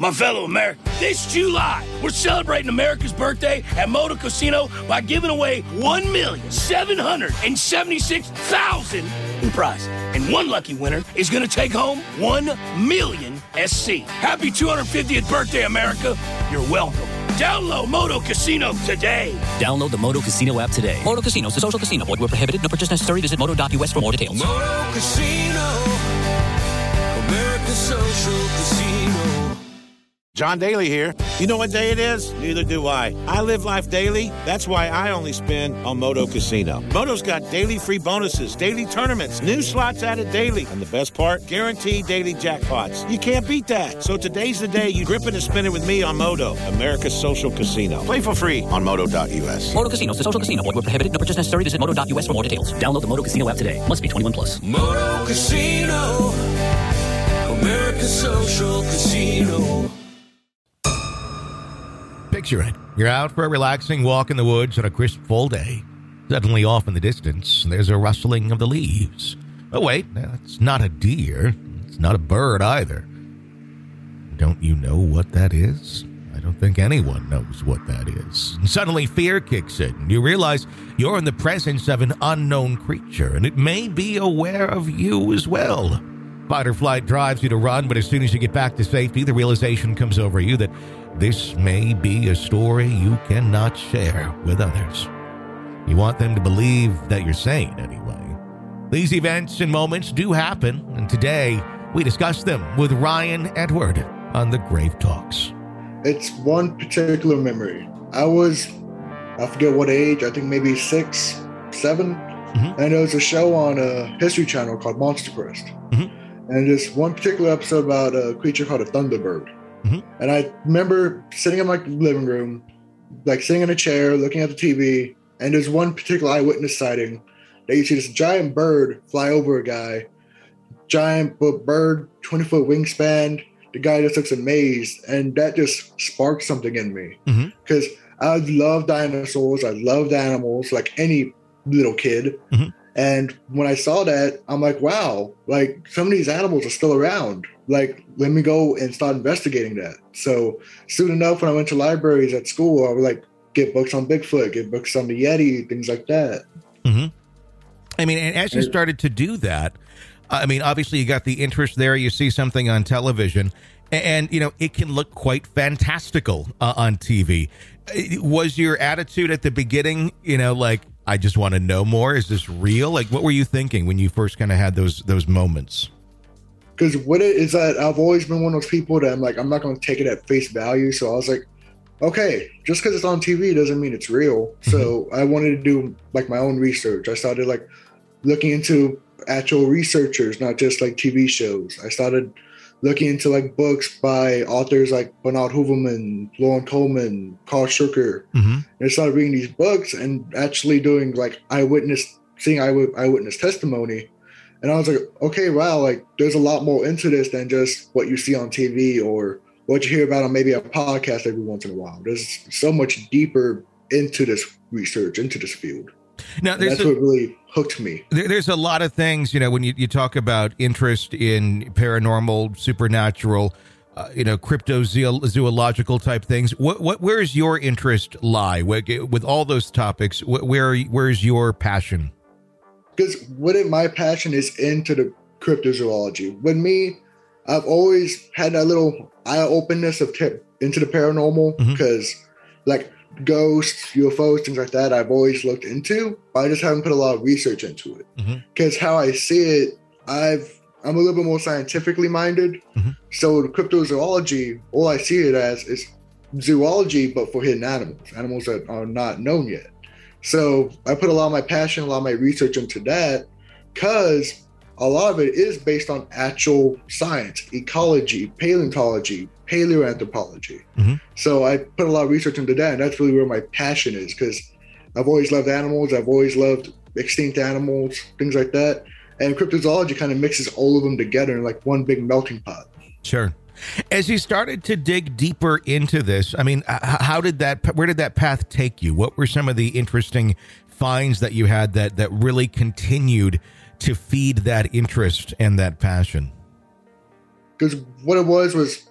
My fellow Americans, this July, we're celebrating America's birthday at Moto Casino by giving away $1,776,000 in prizes. And one lucky winner is going to take home $1 million SC. Happy 250th birthday, America. You're welcome. Download Moto Casino today. Download the Moto Casino app today. Moto Casino is a social casino. Void where prohibited. No purchase necessary. Visit moto.us for more details. Moto Casino, America's social casino. John Daly here. You know what day it is? Neither do I. I live life daily. That's why I only spin on Moto Casino. Moto's got daily free bonuses, daily tournaments, new slots added daily, and the best part, guaranteed daily jackpots. You can't beat that. So today's the day you grip it and spin it with me on Moto, America's social casino. Play for free on Moto.us. Moto Casino is a social casino. Void where prohibited. No purchase necessary. Visit moto.us for more details. Download the Moto Casino app today. Must be 21 plus. Moto Casino, America's social casino. Picture it. You're out for a relaxing walk in the woods on a crisp fall day. Suddenly off in the distance, there's a rustling of the leaves. Oh, wait, that's not a deer. It's not a bird either. Don't you know what that is? I don't think anyone knows what that is. And suddenly fear kicks in. You realize you're in the presence of an unknown creature, and it may be aware of you as well. Fight or flight drives you to run, but as soon as you get back to safety, the realization comes over you that this may be a story you cannot share with others. You want them to believe that you're sane anyway. These events and moments do happen, and today we discuss them with Ryan Edward on the Grave Talks. It's one particular memory. I forget what age, I think maybe 6, 7, and there was a show on a History Channel called Monster Quest. And there's one particular episode about a creature called a Thunderbird. And I remember sitting in my living room, like sitting in a chair, looking at the TV, and there's one particular eyewitness sighting that you see this giant bird fly over a guy, giant bird, 20-foot wingspan. The guy just looks amazed, and that just sparked something in me. Because I love dinosaurs, I loved animals, like any little kid. And when I saw that, I'm like, wow, like some of these animals are still around. Like, let me go and start investigating that. So soon enough, when I went to libraries at school, I would like get books on Bigfoot, get books on the Yeti, things like that. I mean, and as you started to do that, I mean, obviously you got the interest there. You see something on television and, you know, it can look quite fantastical on TV. Was your attitude at the beginning, you know, like, I just want to know more? Is this real? Like, what were you thinking when you first kind of had those moments? Because what it is that I've always been one of those people that I'm like, I'm not going to take it at face value. So I was like, okay, just because it's on TV doesn't mean it's real. So I wanted to do like my own research. I started like looking into actual researchers, not just like TV shows. I started looking into like books by authors like Bernard Hooverman, Lauren Coleman, Carl Schucker. And I started reading these books and actually doing like eyewitness testimony. And I was like, okay, wow, like there's a lot more into this than just what you see on TV or what you hear about on maybe a podcast every once in a while. There's so much deeper into this research, into this field. Now, that's what really hooked me. There's a lot of things, you know, when you talk about interest in paranormal, supernatural, you know, cryptozoological type things. Where's your interest lie with all those topics? Where's your passion? Because my passion is into the cryptozoology. With me, I've always had that little eye openness into the paranormal because, like, ghosts, UFOs, things like that, I've always looked into, but I just haven't put a lot of research into it. Because how I see it, I'm a little bit more scientifically minded. So the cryptozoology, all I see it as is zoology, but for hidden animals that are not known yet. So I put a lot of my passion, a lot of my research into that because a lot of it is based on actual science, ecology, paleontology, paleoanthropology. So I put a lot of research into that, and that's really where my passion is because I've always loved animals. I've always loved extinct animals, things like that. And cryptozoology kind of mixes all of them together in like one big melting pot. Sure. As you started to dig deeper into this, I mean, where did that path take you? What were some of the interesting finds that you had that really continued to feed that interest and that passion? Because what it was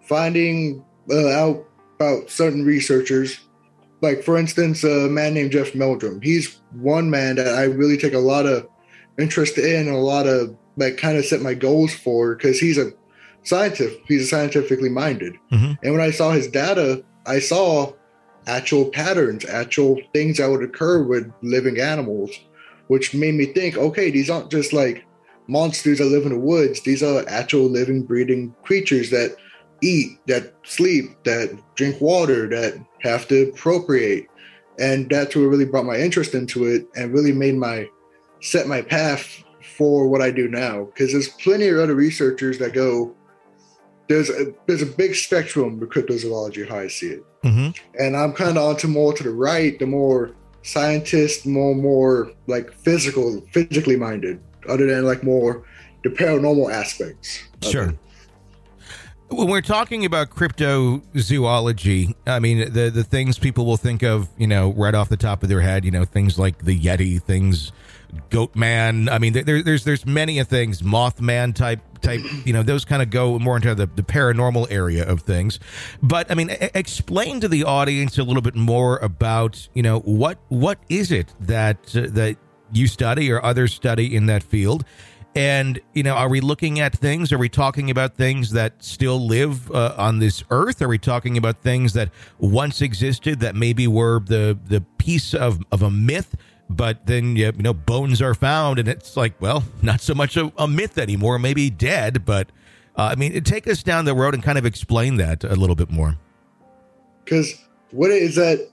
finding out about certain researchers. Like, for instance, a man named Jeff Meldrum. He's one man that I really take a lot of interest in, and a lot of, like, kind of set my goals for, because he's a scientist. He's scientifically minded. And when I saw his data, I saw actual patterns, actual things that would occur with living animals, which made me think, okay, these aren't just like monsters that live in the woods. These are actual living, breathing creatures that eat, that sleep, that drink water, that have to procreate. And that's what really brought my interest into it, and really made set my path for what I do now. Because there's plenty of other researchers that go, there's a big spectrum with cryptozoology, how I see it. And I'm kind of onto more to the right, the more scientist, more like physically minded, other than like more the paranormal aspects. Sure. When we're talking about cryptozoology, I mean, the things people will think of, right off the top of their head, things like the Yeti, things, Goat Man. I mean, there's many things, Mothman type, those kind of go more into the paranormal area of things. But I mean, explain to the audience a little bit more about, what is it that you study or others study in that field? And, are we looking at things? Are we talking about things that still live on this earth? Are we talking about things that once existed that maybe were the piece of a myth, but then, bones are found and it's like, well, not so much a myth anymore, maybe dead. But, take us down the road and kind of explain that a little bit more. Because what it is that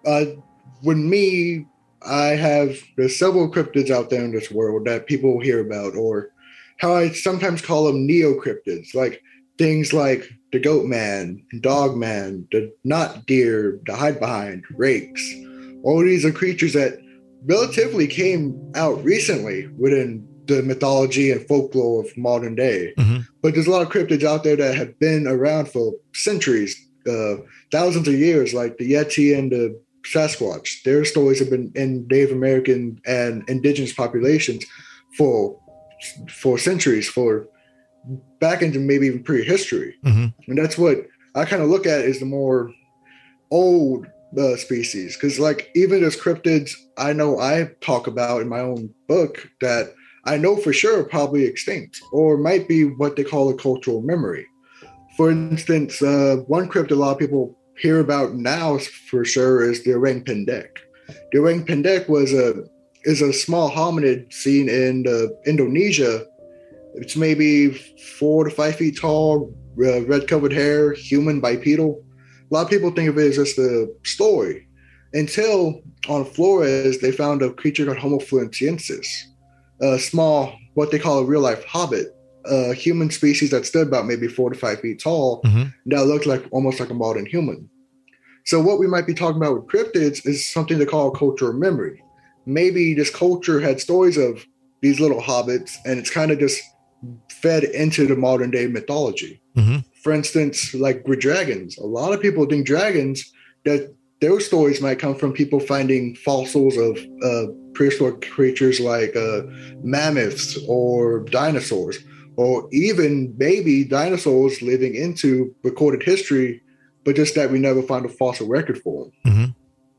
there's several cryptids out there in this world that people hear about, or how I sometimes call them neo-cryptids, like things like the Goat Man, Dog Man, the Not Deer, the Hide Behind, Rakes. All these are creatures that relatively came out recently within the mythology and folklore of modern day. But there's a lot of cryptids out there that have been around for centuries, thousands of years, like the Yeti and the Sasquatch. Their stories have been in Native American and indigenous populations for centuries, for back into maybe even prehistory. And that's what I kind of look at as the more old species, because like even those cryptids I know I talk about in my own book that I know for sure are probably extinct, or might be what they call a cultural memory. For instance, one cryptid a lot of people hear about now for sure is the Orang Pendek. The Orang Pendek is a small hominid seen in Indonesia. It's maybe 4 to 5 feet tall, red covered hair, human bipedal. A lot of people think of it as just a story, until on Flores they found a creature called Homo floresiensis, a small, what they call a real life hobbit, a human species that stood about maybe 4 to 5 feet tall, that looked like almost like a modern human. So what we might be talking about with cryptids is something they call cultural memory. Maybe this culture had stories of these little hobbits, and it's kind of just fed into the modern day mythology. For instance, like with dragons, a lot of people think dragons, that those stories might come from people finding fossils of prehistoric creatures like mammoths or dinosaurs, or even maybe dinosaurs living into recorded history, but just that we never find a fossil record for them.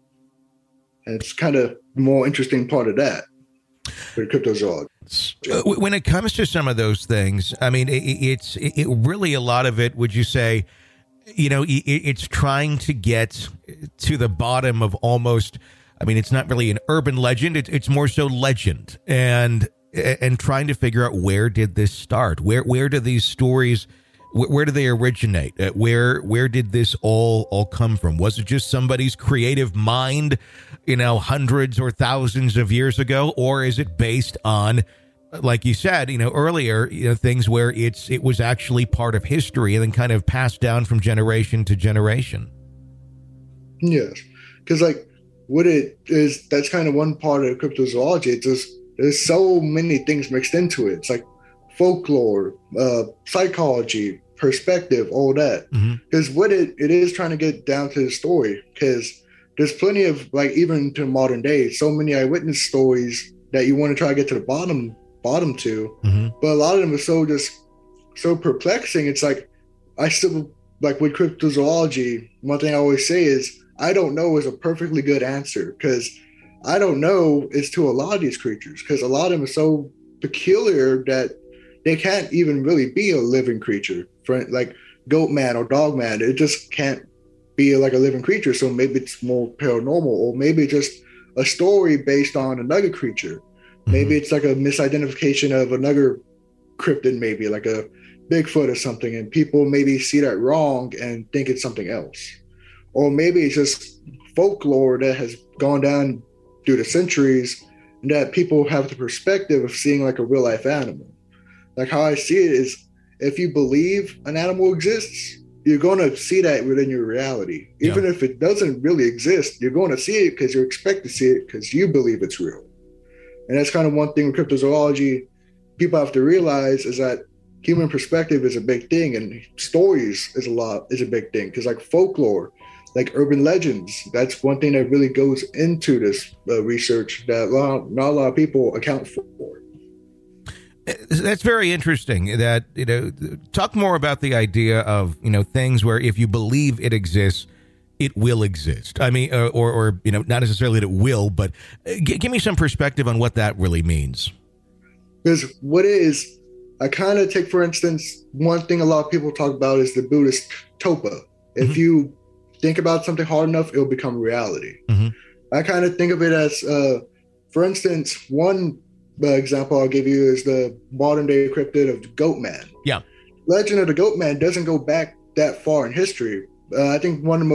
And it's kind of the more interesting part of that for cryptozoology. When it comes to some of those things, I mean, it's really a lot of it, would you say, it's trying to get to the bottom of almost, I mean, it's not really an urban legend. It's more so legend, and trying to figure out where did this start? Where do these stories, where do they originate? Where did this all come from? Was it just somebody's creative mind, hundreds or thousands of years ago? Or is it based on, like you said, earlier, things where it was actually part of history and then kind of passed down from generation to generation? Yes. Because like what it is, that's kind of one part of cryptozoology. It's just, there's so many things mixed into it. It's like folklore, psychology, perspective, all that. Because what it is trying to get down to the story, because there's plenty of, like, even to modern day, so many eyewitness stories that you want to try to get to the bottom to, but a lot of them are so perplexing. It's like I still like with cryptozoology, one thing I always say is I don't know is a perfectly good answer, because I don't know is to a lot of these creatures, because a lot of them are so peculiar that they can't even really be a living creature. For like goat man or dog man, it just can't be like a living creature. So maybe it's more paranormal, or maybe just a story based on another creature. Maybe it's like a misidentification of another cryptid, maybe like a Bigfoot or something, and people maybe see that wrong and think it's something else. Or maybe it's just folklore that has gone down through the centuries, and that people have the perspective of seeing like a real life animal. Like how I see it is, if you believe an animal exists, you're going to see that within your reality. Even if it doesn't really exist, you're going to see it because you expect to see it because you believe it's real. And that's kind of one thing with cryptozoology people have to realize, is that human perspective is a big thing, and stories is a big thing. Because like folklore, like urban legends, that's one thing that really goes into this research that not a lot of people account for. That's very interesting. That, talk more about the idea of, things where if you believe it exists, it will exist. I mean, or not necessarily that it will, but give me some perspective on what that really means. Because what is, I kind of take, for instance, one thing a lot of people talk about is the Buddhist topa. If you think about something hard enough, it'll become reality. I kind of think of it as, for instance, one example I'll give you is the modern day cryptid of the Goat Man. Yeah. Legend of the Goat Man doesn't go back that far in history. I think one of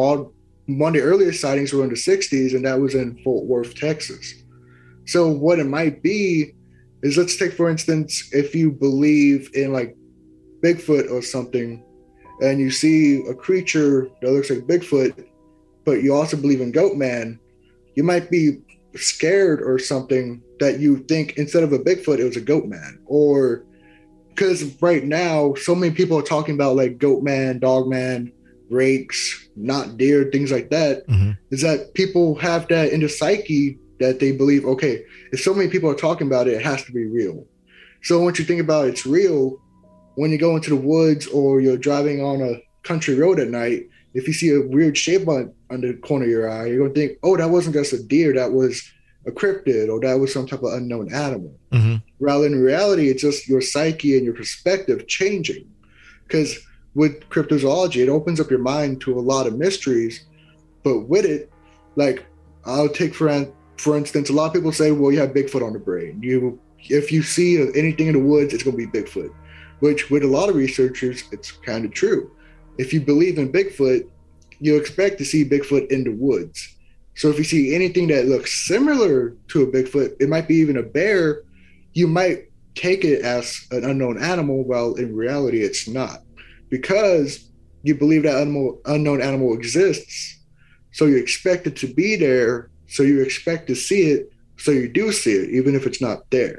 the earliest sightings were in the 60s, and that was in Fort Worth, Texas. So what it might be is, let's take, for instance, if you believe in like Bigfoot or something, and you see a creature that looks like Bigfoot, but you also believe in Goat Man, you might be scared or something that you think instead of a Bigfoot, it was a Goat Man. Or because right now, so many people are talking about like Goat Man, Dog Man, rakes, not deer, things like that, is that people have that in the psyche that they believe, okay, if so many people are talking about it, it has to be real. So once you think about it's real, when you go into the woods or you're driving on a country road at night, if you see a weird shape on the corner of your eye, you're going to think, oh, that wasn't just a deer, that was a cryptid, or that was some type of unknown animal. Rather in reality, it's just your psyche and your perspective changing. Because with cryptozoology, it opens up your mind to a lot of mysteries. But with it, like I'll take for instance, a lot of people say, well, you have Bigfoot on the brain. If you see anything in the woods, it's going to be Bigfoot, which with a lot of researchers, it's kind of true. If you believe in Bigfoot, you expect to see Bigfoot in the woods. So if you see anything that looks similar to a Bigfoot, it might be even a bear, you might take it as an unknown animal, while in reality it's not. Because you believe that unknown animal exists, so you expect it to be there, so you expect to see it, so you do see it, even if it's not there.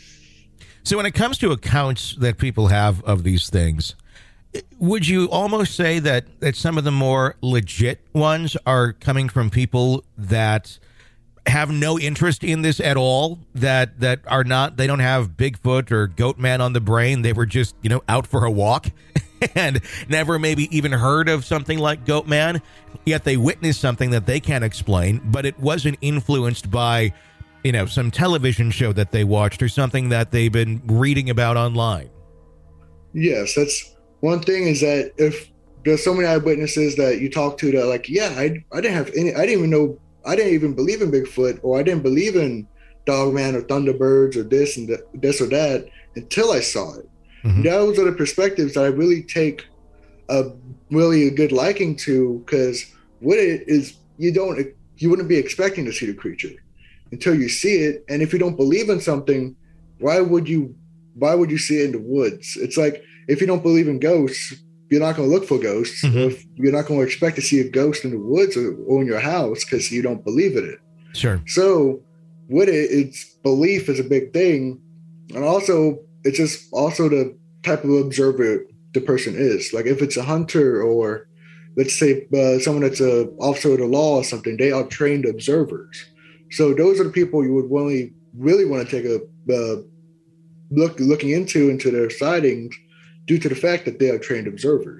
So when it comes to accounts that people have of these things, would you almost say that some of the more legit ones are coming from people that have no interest in this at all, that are not, they don't have Bigfoot or Goat Man on the brain, they were just, out for a walk and never maybe even heard of something like Goat Man, yet they witnessed something that they can't explain, but it wasn't influenced by, some television show that they watched or something that they've been reading about online? Yes, that's one thing, is that if there's so many eyewitnesses that you talk to that like, yeah, I didn't even believe in Bigfoot, or I didn't believe in Dogman or Thunderbirds or this and this or that until I saw it. Those are the perspectives that I really take a good liking to, because what it is, you wouldn't be expecting to see the creature until you see it. And if you don't believe in something, why would you see it in the woods? It's like, if you don't believe in ghosts, you're not going to look for ghosts. If you're not going to expect to see a ghost in the woods or in your house because you don't believe in it. Sure. So with it, it's belief is a big thing. And also, it's just also the type of observer the person is. Like if it's a hunter, or let's say someone that's an officer of the law or something, they are trained observers. So those are the people you would really want to take a looking into their sightings, due to the fact that they are trained observers.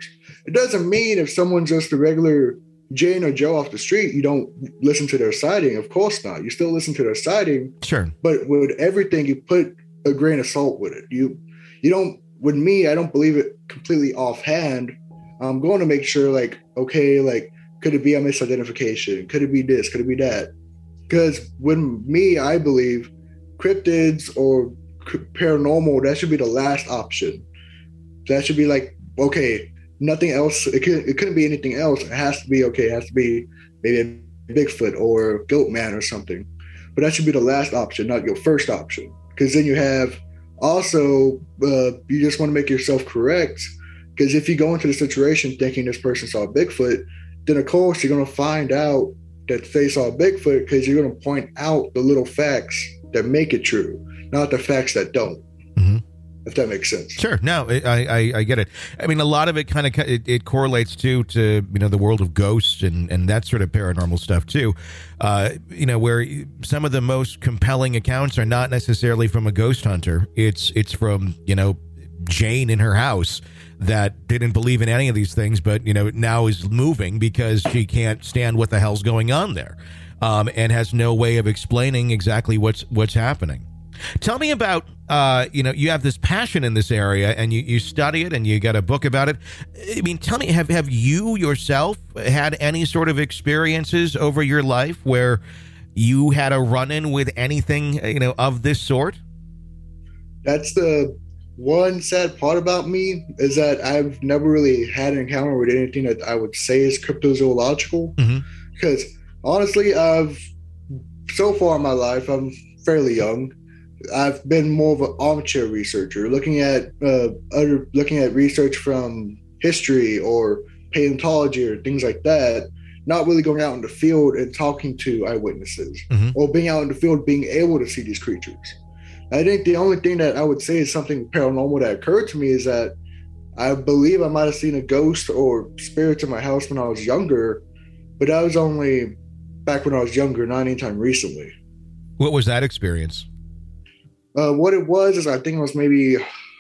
it doesn't mean if someone's just a regular Jane or Joe off the street, you don't listen to their sighting. Of course not. You still listen to their sighting. Sure. But with everything, you put a grain of salt with it. You don't, with me, I don't believe it completely offhand. I'm going to make sure, like, okay, like, could it be a misidentification? Could it be this? Could it be that? Because with me, I believe cryptids or paranormal, that should be the last option. That should be like, okay, nothing else. It couldn't be anything else. It has to be, okay, it has to be maybe a Bigfoot or Goat Man or something. But that should be the last option, not your first option. Because then you have also, you just want to make yourself correct. Because if you go into the situation thinking this person saw a Bigfoot, then of course you're going to find out that they saw a Bigfoot because you're going to point out the little facts that make it true, not the facts that don't. Mm-hmm. If that makes sense. Sure. No, I get it. I mean, a lot of it kind of it correlates to the world of ghosts and that sort of paranormal stuff too. Where some of the most compelling accounts are not necessarily from a ghost hunter. It's from Jane in her house that didn't believe in any of these things, but now is moving because she can't stand what the hell's going on there, and has no way of explaining exactly what's happening. Tell me about, you have this passion in this area and you study it and you got a book about it. I mean, tell me, have you yourself had any sort of experiences over your life where you had a run-in with anything, of this sort? That's the one sad part about me, is that I've never really had an encounter with anything that I would say is cryptozoological. Mm-hmm. Because honestly, so far in my life, I'm fairly young. I've been more of an armchair researcher, looking at research from history or paleontology or things like that, not really going out in the field and talking to eyewitnesses, mm-hmm. or being out in the field, being able to see these creatures. I think the only thing that I would say is something paranormal that occurred to me is that I believe I might have seen a ghost or spirits in my house when I was younger, but that was only back when I was younger, not anytime recently. What was that experience? What it was is, I think it was maybe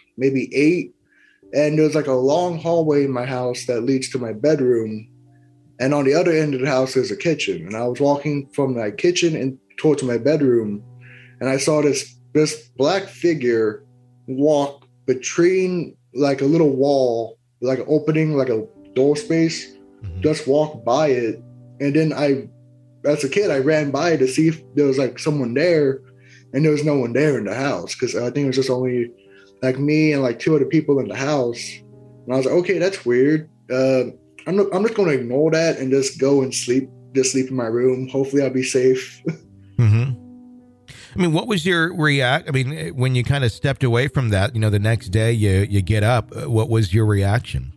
8, and there was like a long hallway in my house that leads to my bedroom, and on the other end of the house there's a kitchen, and I was walking from my kitchen and towards my bedroom, and I saw this black figure walk between like a little wall, like an opening, like a door space, mm-hmm. just walk by it, and then as a kid I ran by to see if there was like someone there. And there was no one there in the house because I think it was just only like me and like 2 other people in the house. And I was like, okay, that's weird. I'm just going to ignore that and just go and sleep in my room. Hopefully I'll be safe. Mm-hmm. I mean, what was your react? I mean, when you kind of stepped away from that, the next day you get up, what was your reaction?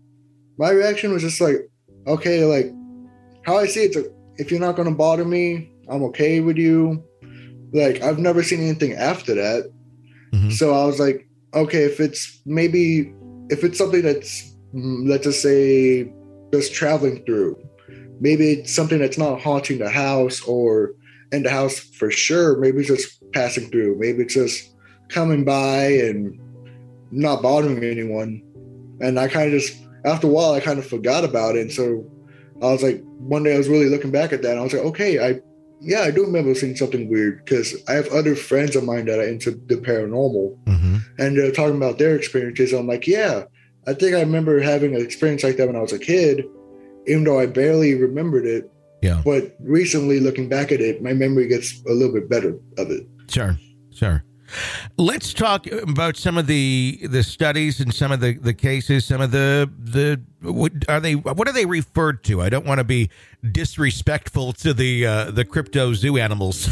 My reaction was just like, okay, like how I see it, if you're not going to bother me, I'm okay with you. Like, I've never seen anything after that. Mm-hmm. So I was like, okay, if it's something that's, let's just say, just traveling through, maybe it's something that's not haunting the house or in the house for sure. Maybe it's just passing through. Maybe it's just coming by and not bothering anyone. And I kind of just, after a while, I kind of forgot about it. And so I was like, one day I was really looking back at that and I was like, okay, I do remember seeing something weird because I have other friends of mine that are into the paranormal, mm-hmm. and they're talking about their experiences. I'm like, yeah, I think I remember having an experience like that when I was a kid, even though I barely remembered it. Yeah. But recently, looking back at it, my memory gets a little bit better of it. Sure. Let's talk about some of the studies and some of the cases. Some of what are they referred to? I don't want to be disrespectful to the crypto zoo animals,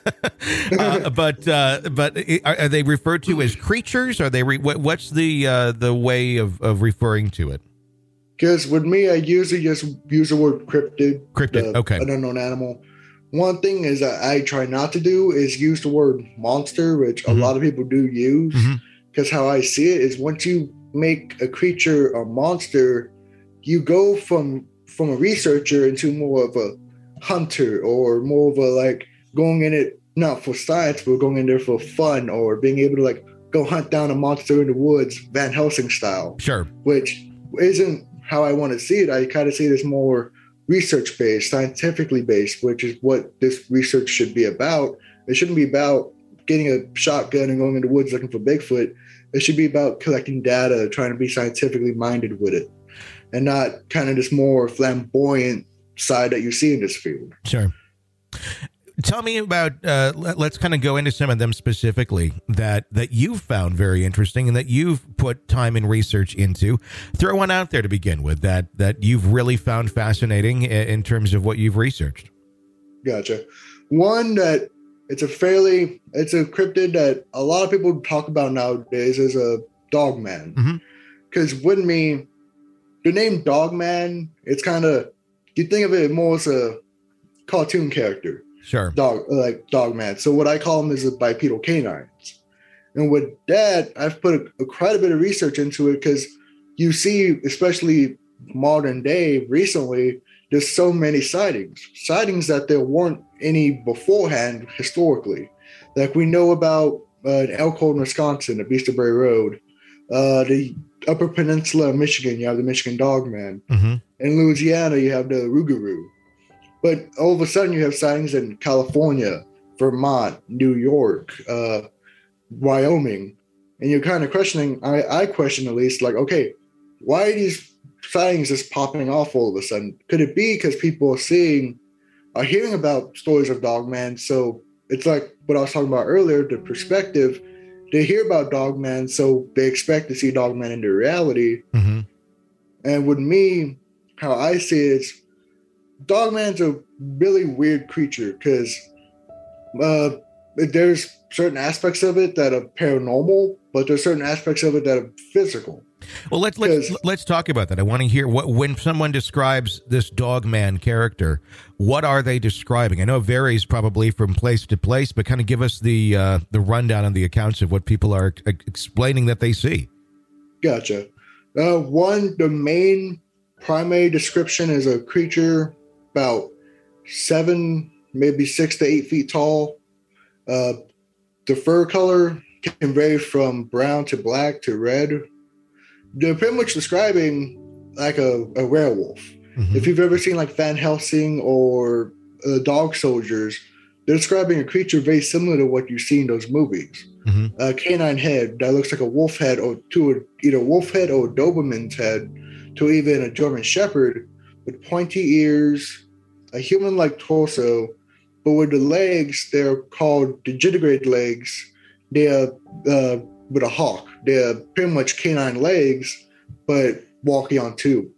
but are they referred to as creatures? Are they what's the way of referring to it? Because with me, I usually just use the word cryptid. Okay. An unknown animal. One thing is that I try not to do is use the word monster, which mm-hmm. a lot of people do use. Because mm-hmm. how I see it is once you make a creature a monster, you go from a researcher into more of a hunter or more of a like going in it, not for science, but going in there for fun or being able to like go hunt down a monster in the woods, Van Helsing style. Sure. Which isn't how I want to see it, I kind of see it as more research-based, scientifically based, which is what this research should be about. It shouldn't be about getting a shotgun and going into the woods looking for Bigfoot. It should be about collecting data, trying to be scientifically minded with it, and not kind of this more flamboyant side that you see in this field. Sure. Tell me about, let's kind of go into some of them specifically that you've found very interesting and that you've put time and research into. Throw one out there to begin with that you've really found fascinating in terms of what you've researched. Gotcha. One that it's a cryptid that a lot of people talk about nowadays is a Dogman. Because with me, the name Dogman, it's kind of, you think of it more as a cartoon character. Sure. Dogman. So what I call them is the bipedal canines. And with that, I've put quite a bit of research into it because you see, especially modern day recently, there's so many sightings that there weren't any beforehand historically. Like we know about in Elkhorn, Wisconsin, the Beast of Bray Road, the Upper Peninsula of Michigan, you have the Michigan Dogman. In Louisiana, you have the Rougarou. But all of a sudden, you have sightings in California, Vermont, New York, Wyoming, and you're kind of questioning. I question at least, like, okay, why are these sightings just popping off all of a sudden? Could it be because people are hearing about stories of Dogman? So it's like what I was talking about earlier, the perspective. They hear about Dogman, so they expect to see Dogman in their reality. And with me, how I see it is, Dogman's a really weird creature because there's certain aspects of it that are paranormal, but there's certain aspects of it that are physical. Well, let's talk about that. I want to hear when someone describes this Dogman character, what are they describing? I know it varies probably from place to place, but kind of give us the rundown on the accounts of what people are explaining that they see. Gotcha. The main primary description is a creature about 7, maybe 6 to 8 feet tall. The fur color can vary from brown to black to red. They're pretty much describing like a werewolf. If you've ever seen like Van Helsing or Dog Soldiers, they're describing a creature very similar to what you see in those movies. A canine head that looks like a wolf head, or to either a wolf head or a Doberman's head, to even a German Shepherd, with pointy ears, a human-like torso, but with the legs, they're called digitigrade legs. They're with a hawk. They're pretty much canine legs, but walking on two.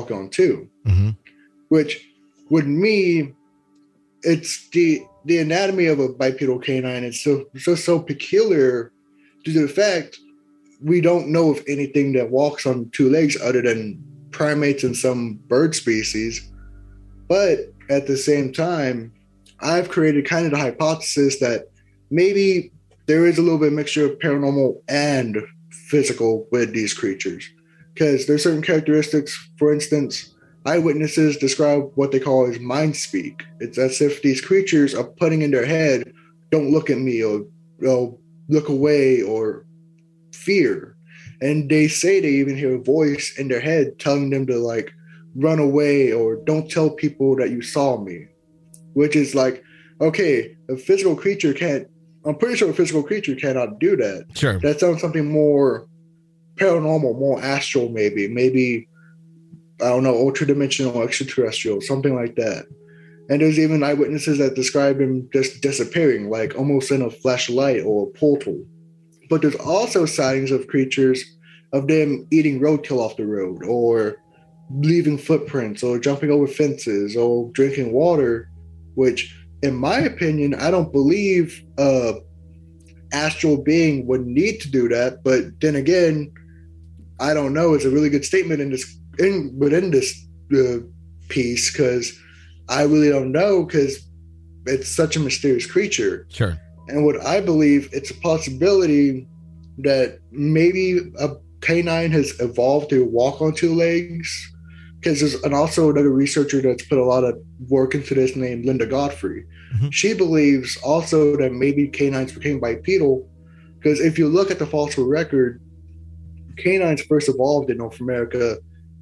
Which, with me, it's the anatomy of a bipedal canine. It's so peculiar due to the fact we don't know of anything that walks on 2 legs other than primates and some bird species. But at the same time, I've created kind of the hypothesis that maybe there is a little bit of mixture of paranormal and physical with these creatures. Because there's certain characteristics, for instance, eyewitnesses describe what they call as mind speak. It's as if these creatures are putting in their head, don't look at me, or look away, or fear. And they say they even hear a voice in their head telling them to like run away or don't tell people that you saw me. Which is like, okay, I'm pretty sure a physical creature cannot do that. Sure. That sounds something more paranormal, more astral, maybe, I don't know, ultra-dimensional, extraterrestrial, something like that. And there's even eyewitnesses that describe him just disappearing, like almost in a flashlight or a portal. But there's also sightings of creatures, of them eating roadkill off the road, or leaving footprints, or jumping over fences, or drinking water, which, in my opinion, I don't believe astral being would need to do that. But then again, I don't know. It's a really good statement within this piece, because I really don't know, because it's such a mysterious creature. Sure. And what I believe, it's a possibility that maybe a canine has evolved to walk on 2 legs. Because there's also another researcher that's put a lot of work into this named Linda Godfrey. She believes also that maybe canines became bipedal, because if you look at the fossil record, canines first evolved in North America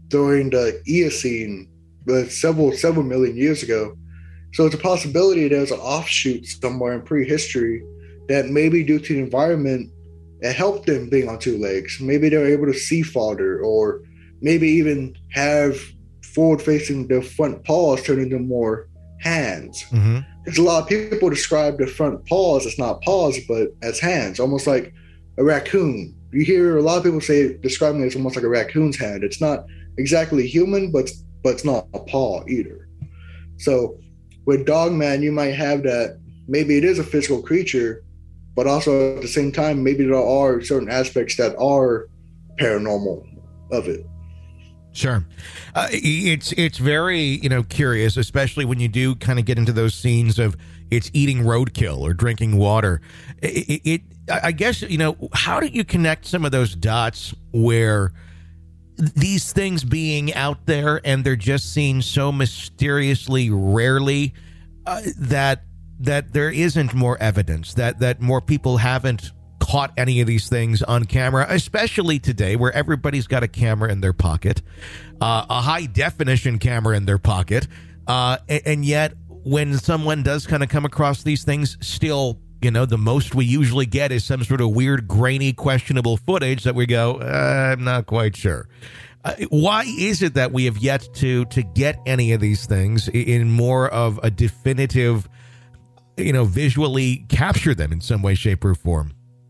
during the Eocene, several million years ago. So it's a possibility there's an offshoot somewhere in prehistory that maybe due to the environment, it helped them being on two legs. Maybe they're able to see farther, or maybe even have forward-facing their front paws turn into more hands. Mm-hmm. There's a lot of people describe the front paws as not paws, but as hands, almost like a raccoon. You hear a lot of people describing it as almost like a raccoon's hand. It's not exactly human, but it's not a paw either. So with Dogman, you might have that. Maybe it is a physical creature, but also at the same time, maybe there are certain aspects that are paranormal of it. Sure. It's very, curious, especially when you do kind of get into those scenes of it's eating roadkill or drinking water. I guess, how do you connect some of those dots where these things being out there and they're just seen so mysteriously rarely that there isn't more evidence, that more people haven't caught any of these things on camera, especially today where everybody's got a camera in their pocket, a high definition camera in their pocket. And yet when someone does kind of come across these things, still, the most we usually get is some sort of weird, grainy, questionable footage that we go, I'm not quite sure. Why is it that we have yet to get any of these things in more of a definitive, visually capture them in some way, shape, or form?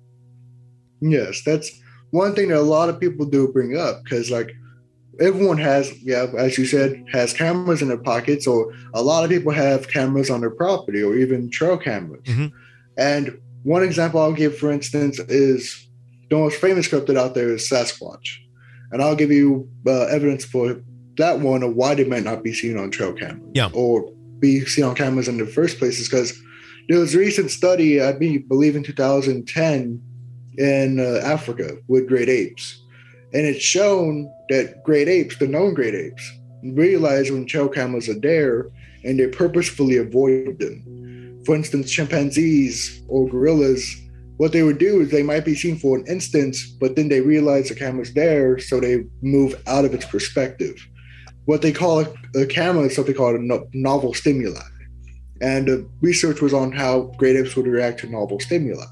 Yes, that's one thing that a lot of people do bring up, because everyone has, as you said, has cameras in their pockets, or a lot of people have cameras on their property or even trail cameras. Mm-hmm. And one example I'll give, for instance, is the most famous cryptid out there is Sasquatch. And I'll give you evidence for that one of why they might not be seen on trail cameras or be seen on cameras in the first place, is because there was a recent study, I believe in 2010, in Africa with great apes. And it's shown that great apes, the known great apes, realize when trail cameras are there and they purposefully avoid them. For instance, chimpanzees or gorillas, what they would do is they might be seen for an instance, but then they realize the camera's there, so they move out of its perspective. What they call a camera is something called a novel stimuli. And the research was on how great apes would react to novel stimuli.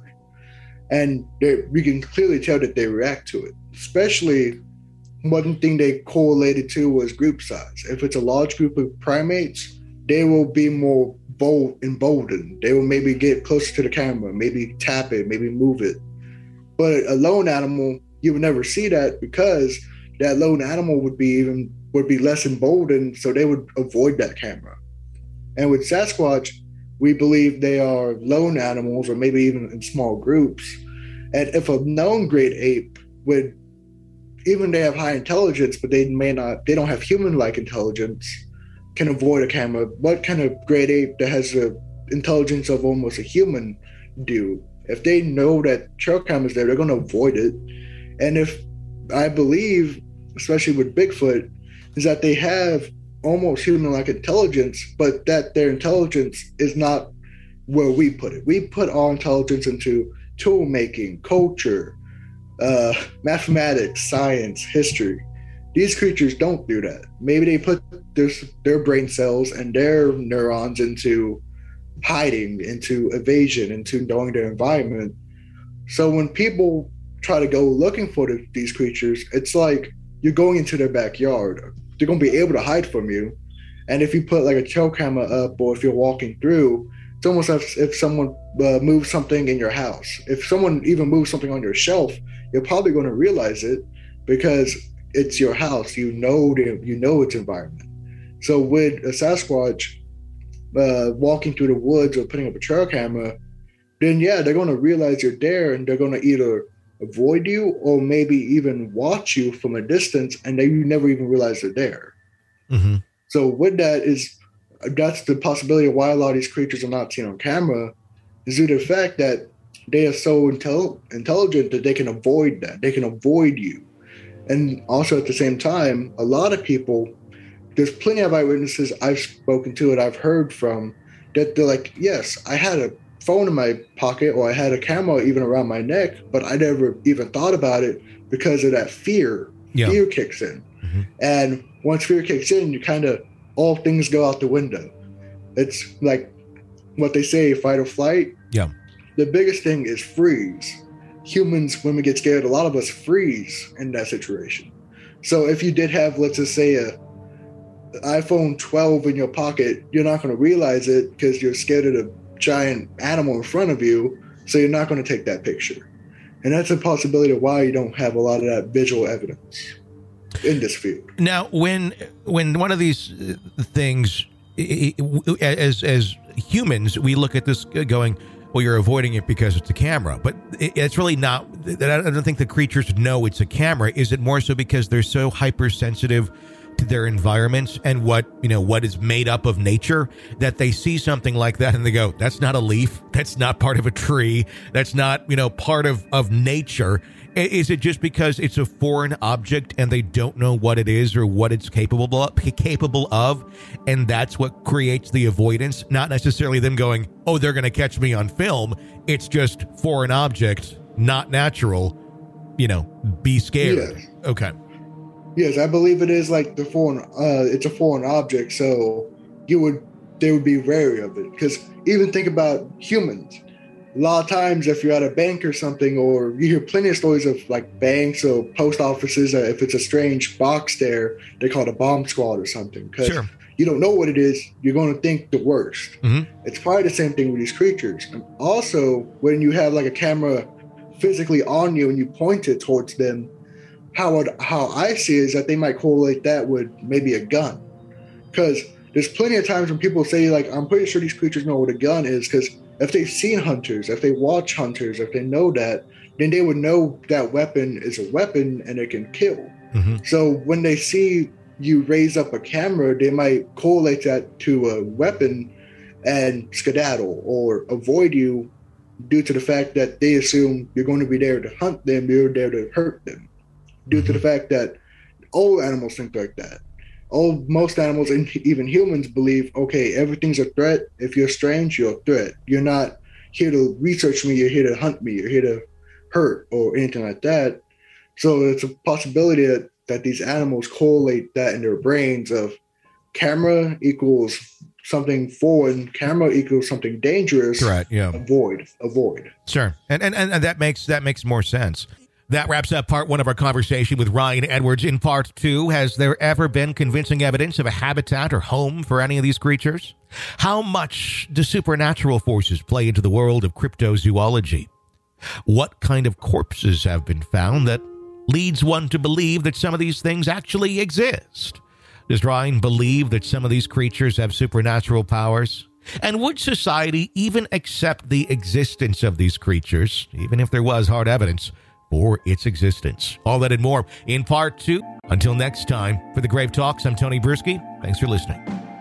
And we can clearly tell that they react to it. Especially, one thing they correlated to was group size. If it's a large group of primates, they will be more emboldened. They will maybe get closer to the camera, maybe tap it, maybe move it. But a lone animal, you would never see that, because that lone animal would be less emboldened, so they would avoid that camera. And with Sasquatch, we believe they are lone animals, or maybe even in small groups. And if a known great ape would, even they have high intelligence, but they don't have human-like intelligence, can avoid a camera, what kind of great ape that has the intelligence of almost a human do? If they know that trail camera's there, they're going to avoid it. And if I believe, especially with Bigfoot, is that they have almost human-like intelligence, but that their intelligence is not where we put it. We put our intelligence into tool making, culture, mathematics, science, history. These creatures don't do that. Maybe they put their brain cells and their neurons into hiding, into evasion, into knowing their environment. So when people try to go looking for these creatures, it's like you're going into their backyard. They're going to be able to hide from you. And if you put like a trail camera up, or if you're walking through, it's almost as if someone moves something in your house. If someone even moves something on your shelf, you're probably going to realize it, because it's your house. You know its environment. So with a Sasquatch walking through the woods or putting up a trail camera, then they're going to realize you're there, and they're going to either avoid you or maybe even watch you from a distance, and then you never even realize they're there. Mm-hmm. So with that's the possibility of why a lot of these creatures are not seen on camera, is due to the fact that they are so intelligent that they can avoid that. They can avoid you. And also at the same time, a lot of people, there's plenty of eyewitnesses I've spoken to and I've heard from that they're like, yes, I had a phone in my pocket, or I had a camera even around my neck, but I never even thought about it because of that fear. Yeah. Fear kicks in. Mm-hmm. And once fear kicks in, you kind of, all things go out the window. It's like what they say, fight or flight. Yeah. The biggest thing is freeze. Humans, when we get scared, a lot of us freeze in that situation. So if you did have, let's just say, a iPhone 12 in your pocket, you're not going to realize it because you're scared of the giant animal in front of you, so you're not going to take that picture. And that's a possibility of why you don't have a lot of that visual evidence in this field. Now, when one of these things, as humans, we look at this going, well, you're avoiding it because it's a camera, but it's really not. I don't think the creatures know it's a camera. Is it more so because they're so hypersensitive to their environments and what is made up of nature, that they see something like that and they go, that's not a leaf, that's not part of a tree, that's not part of nature? Is it just because it's a foreign object and they don't know what it is or what it's capable of, and that's what creates the avoidance? Not necessarily them going, oh, they're going to catch me on film. It's just foreign object, not natural. Be scared. Yes. Okay. Yes, I believe it is like the foreign. It's a foreign object, so they would be wary of it. Because even think about humans. A lot of times, if you're at a bank or something, or you hear plenty of stories of like banks or post offices, if it's a strange box there, they call it a bomb squad or something. Because you don't know what it is, you're going to think the worst. Mm-hmm. It's probably the same thing with these creatures. And also, when you have like a camera physically on you and you point it towards them, how I see it is that they might correlate that with maybe a gun. Because there's plenty of times when people say, like, I'm pretty sure these creatures know what a gun is, because if they've seen hunters, if they watch hunters, if they know that, then they would know that weapon is a weapon and it can kill. Mm-hmm. So when they see you raise up a camera, they might correlate that to a weapon and skedaddle or avoid you due to the fact that they assume you're going to be there to hunt them, you're there to hurt them. Due to the fact that all animals think like that. Most animals and even humans believe, okay, everything's a threat. If you're strange, you're a threat. You're not here to research me. You're here to hunt me. You're here to hurt or anything like that. So it's a possibility that these animals correlate that in their brains of camera equals something foreign, camera equals something dangerous. Correct. Yeah. Avoid. Sure. And that makes more sense. That wraps up part one of our conversation with Ryan Edwards. In part two, has there ever been convincing evidence of a habitat or home for any of these creatures? How much do supernatural forces play into the world of cryptozoology? What kind of corpses have been found that leads one to believe that some of these things actually exist? Does Ryan believe that some of these creatures have supernatural powers? And would society even accept the existence of these creatures, even if there was hard evidence for its existence? All that and more in part two. Until next time, for the Grave Talks, I'm Tony Bruschi. Thanks for listening.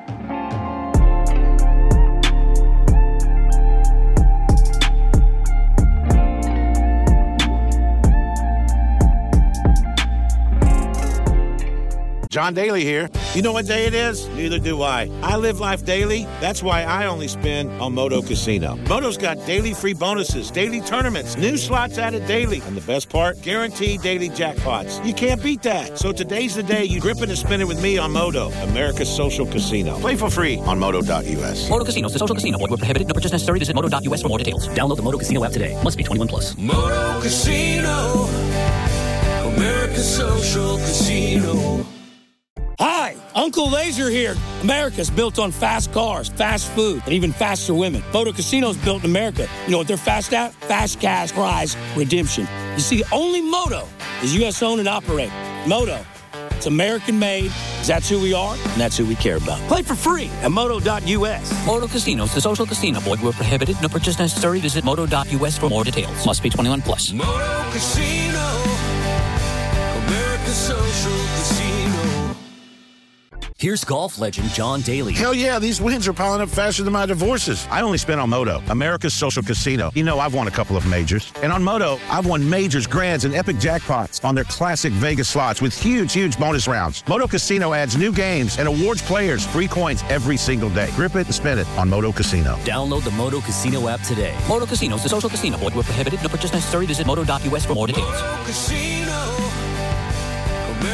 John Daly here. You know what day it is? Neither do I. I live life daily. That's why I only spin on Moto Casino. Moto's got daily free bonuses, daily tournaments, new slots added daily. And the best part? Guaranteed daily jackpots. You can't beat that. So today's the day you grip it and spin it with me on Moto, America's social casino. Play for free on Moto.us. Moto Casino is a social casino. Void where prohibited. No purchase necessary. Visit Moto.us for more details. Download the Moto Casino app today. Must be 21 plus. Moto Casino, America's social casino. Hi, Uncle Laser here. America's built on fast cars, fast food, and even faster women. Moto Casino's built in America. You know what they're fast at? Fast cash prize redemption. You see, only Moto is U.S. owned and operated. Moto, it's American made. That's who we are, and that's who we care about. Play for free at Moto.us. Moto Casino is a social casino. Void where prohibited. No purchase necessary. Visit Moto.us for more details. Must be 21 plus. Moto Casino, America's social casino. Here's golf legend John Daly. Hell yeah, these wins are piling up faster than my divorces. I only spin on Moto, America's social casino. You know, I've won a couple of majors. And on Moto, I've won majors, grands, and epic jackpots on their classic Vegas slots with huge bonus rounds. Moto Casino adds new games and awards players free coins every single day. Grip it and spin it on Moto Casino. Download the Moto Casino app today. Moto Casino is a social casino. Void where prohibited. No purchase necessary. Visit Moto.us for more details. Moto Casino, America's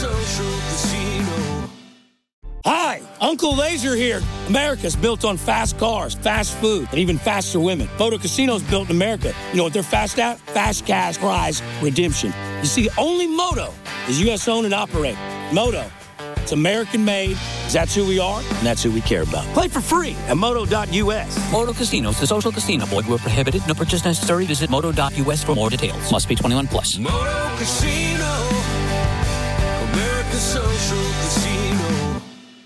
Social Casino. Hi, Uncle Laser here. America's built on fast cars, fast food, and even faster women. Moto Casino's built in America. You know what they're fast at? Fast cash prize redemption. You see, only Moto is U.S. owned and operated. Moto, it's American made. That's who we are, and that's who we care about. Play for free at moto.us. Moto Casino is the social casino. Void where prohibited. No purchase necessary. Visit moto.us for more details. Must be 21 plus. Moto Casino. America's Social Casino.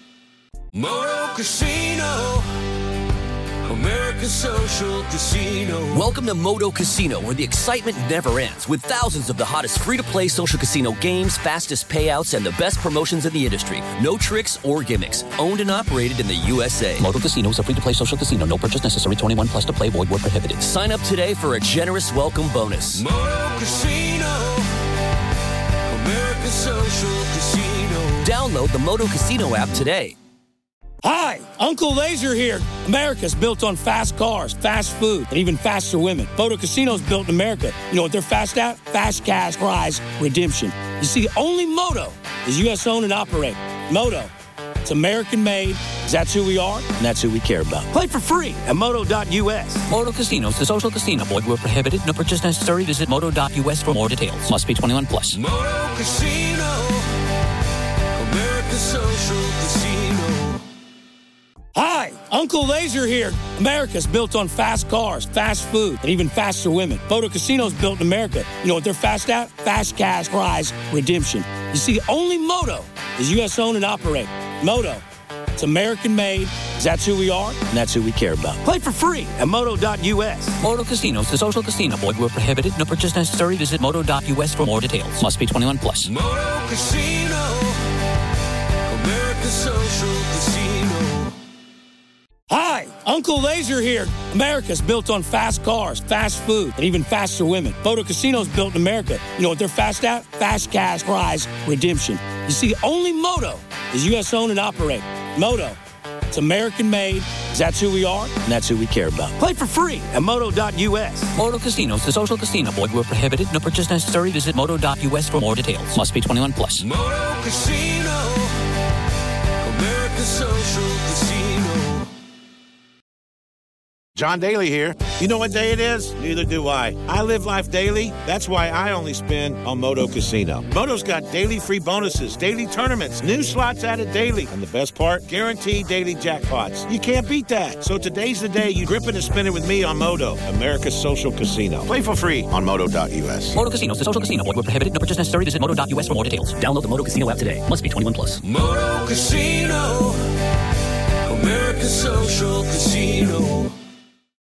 Moto Casino. America's Social Casino. Welcome to Moto Casino, where the excitement never ends, with thousands of the hottest free-to-play social casino games, fastest payouts, and the best promotions in the industry. No tricks or gimmicks. Owned and operated in the USA. Moto Casino is a free-to-play social casino. No purchase necessary. 21 plus to play. Void where prohibited. Sign up today for a generous welcome bonus. Moto Casino. America's Social Casino. Download the Moto Casino app today. Hi, Uncle Laser here. America's built on fast cars, fast food, and even faster women. Moto Casino's built in America. You know what they're fast at? Fast cash prize redemption. You see, only Moto is U.S. owned and operated. Moto, it's American made. That's who we are, and that's who we care about. Play for free at moto.us. Moto Casino is the social casino. Void where prohibited. No purchase necessary. Visit moto.us for more details. Must be 21 plus. Moto Casino. America's Social Casino. Hi, Uncle Laser here. America's built on fast cars, fast food, and even faster women. Moto Casino's built in America. You know what they're fast at? Fast cash prize redemption. You see, only Moto is U.S. owned and operated. Moto, it's American made. That's who we are, and that's who we care about. Play for free at moto.us. Moto Casino is the social casino. Void where prohibited. No purchase necessary. Visit moto.us for more details. Must be 21 plus. Moto Casino. America's Social Casino. Hi, Uncle Laser here. America's built on fast cars, fast food, and even faster women. Moto Casino's built in America. You know what they're fast at? Fast cash prize redemption. You see, only Moto is U.S. owned and operated. Moto, it's American made. That's who we are, and that's who we care about. Play for free at moto.us. Moto Casino is the social casino. Void where prohibited. No purchase necessary. Visit moto.us for more details. Must be 21 plus. Moto Casino. America's Social Casino. John Daly here. You know what day it is? Neither do I. I live life daily. That's why I only spin on Moto Casino. Moto's got daily free bonuses, daily tournaments, new slots added daily, and the best part, guaranteed daily jackpots. You can't beat that. So today's the day you grip it and spin it with me on Moto, America's Social Casino. Play for free on moto.us. Moto Casino is the social casino. Void where prohibited. No purchase necessary. Visit moto.us for more details. Download the Moto Casino app today. Must be 21 plus. Moto Casino. America's Social Casino.